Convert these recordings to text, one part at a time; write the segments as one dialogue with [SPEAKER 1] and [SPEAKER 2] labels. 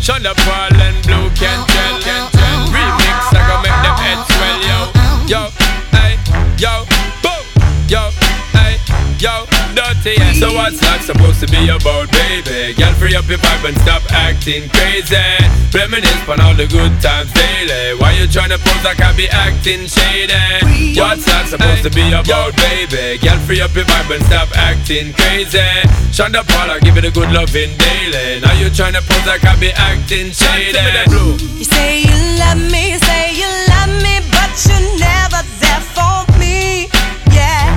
[SPEAKER 1] Shonda Paul and Blue Cantrell. Remix, I gon' make them heads swell, yo. Yo, hey, yo, boom, yo, hey, yo, dirty, yeah. So what's life supposed to be about, baby? Girl, free up your vibe and stop acting crazy. Reminisce on all the good times daily. Why you tryna pose like I be acting shady? What's life supposed to be about, baby? Girl, free up your vibe and stop acting crazy. Shonda Paul, I give it a good loving daily. Now you tryna pose like I be acting shady.
[SPEAKER 2] You say you love me, but you're never there for me. Yeah.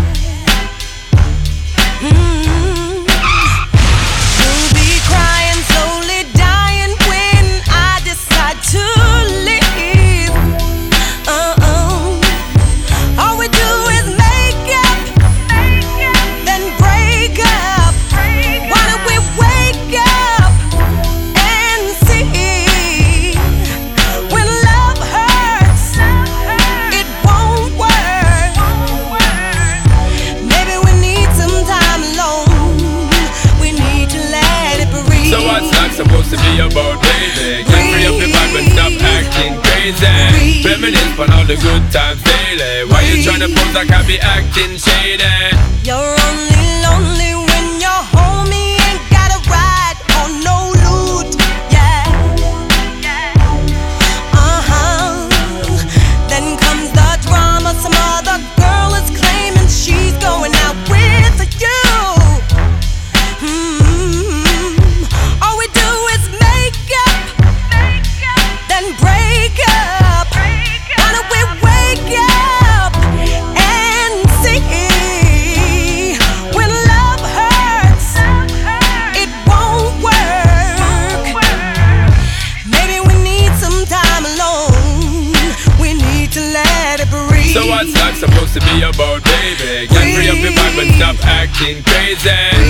[SPEAKER 2] You'll be crying, slowly dying when I decide to leave. All we do is make up, then break up. Why don't we wake up and see? When love hurts, it won't work. Maybe we need some time alone. We need to let it breathe.
[SPEAKER 1] So what's life supposed to be about, baby? Get free up your vibe and stop acting crazy. Reminisce on all the good times daily. Why you tryna pose like I be acting shady?
[SPEAKER 2] You're only lonely when your homie ain't got a ride or no loot. Yeah. Then comes the drama. Some other girl is claiming she's going out with you. All we do is make up, then break up. Why don't we wake up and see? When love hurts, it won't work. Maybe we need some time alone. We need to let it breathe.
[SPEAKER 1] So what's life supposed to be about, baby? Get free up your vibe and stop acting crazy.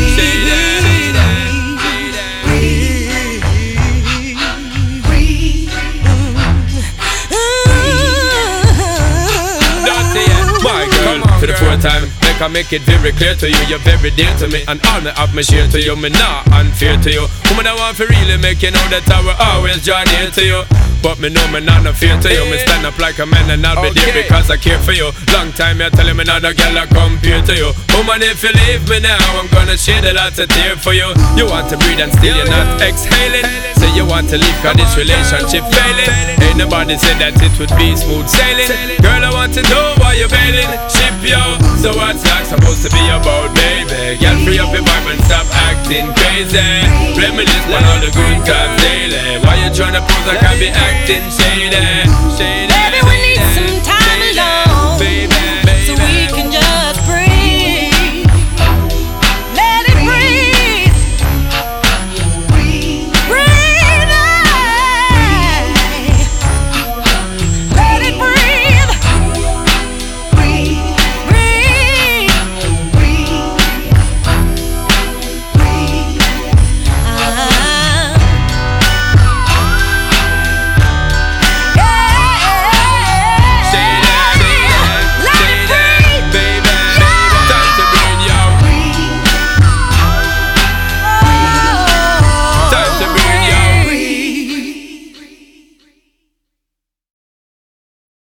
[SPEAKER 1] My girl, for the fourth time, make it very clear to you, you're very dear to me, and all me have me share to you, me not unfair to you. Woman, I want to really make you know that I will always draw near to you. But me know me not no fear to you. Me stand up like a man and I'll be there because I care for you. Long time you tell me not a girl I compare to you. Woman, if you leave me now, I'm gonna shed a lot of tears for you. You want to breathe and still you're not exhaling. Say you want to leave cause this relationship failing. Ain't nobody said that it would be smooth sailing. Girl, I want to know why you're bailing. Ship yo. So what's life supposed to be about, baby? Girl, free up your vibe and stop acting crazy. Reminisce on all the good times daily. Why you tryna pose like I be acting shady?